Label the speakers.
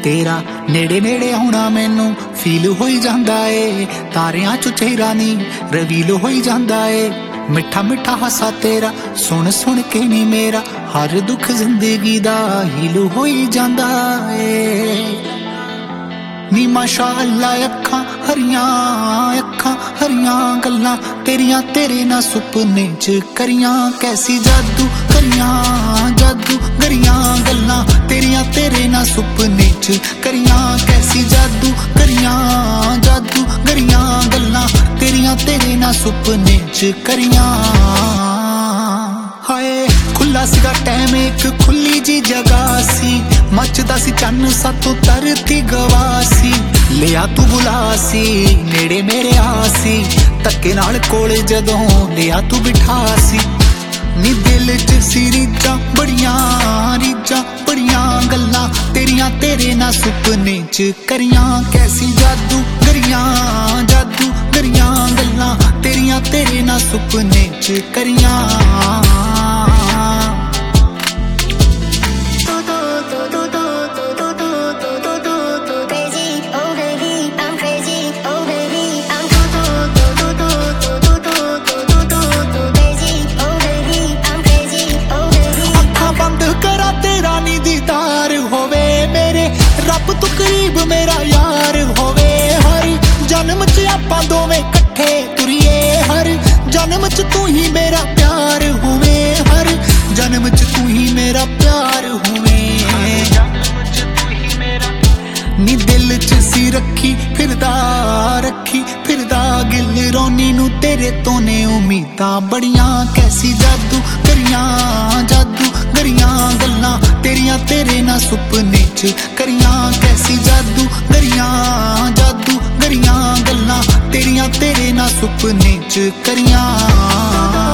Speaker 1: तेरा नेड़े नेड़े आउणा मैनू फील होई जांदा ए, तारियां चो चेहरा नी रवील होई जांदा ए। मिठा मिठा हासा तेरा सुन सुन के नी मेरा हर दुख जिंदगी दा हील होई जांदा ए। नी माशा अल्लाह अखां हरियां गल्लां तेरियां तेरे ना सुपने च करियां, कैसी जादू गरियां गल्लां तेरियां तेरे ना सुपने च करियां, कैसी जादू गरियां गल्लां तेरियां तेरे ना सुपने च करियां। हाय खुला सीगा टाइम एक खुली जी जगह सी, मचदा सी चन्न सातों तरती गवासी। लिया तू बुलासी नेड़े मेरे आसी, धक्के नाल कोले जदों लिया तू बिठासी। नी दिल च सी रीजां बड़ियां गल्लां तेरियां तेरे ना सुपने च करियां, कैसी जादू गरियां गल्लां तेरियां तेरे ना सुपने च करियां। रब तू करीब मेरा यार होवे, हर जन्म च आपां दोवें कट्ठे तुरीए, हर जन्म च तू ही मेरा प्यार होवे, हर जन्म च तू ही मेरा प्यार होवे। नी दिल च सी रखी फिरदा गिल रोनी नू तेरे तो ने उम्मीदां बड़ियां, कैसी जादू गरियां गल्लां तेरियां तेरे ना सुपने च करियां, कैसी जादू गरियां गल्लां तेरियां तेरे ना सुपने च करियां।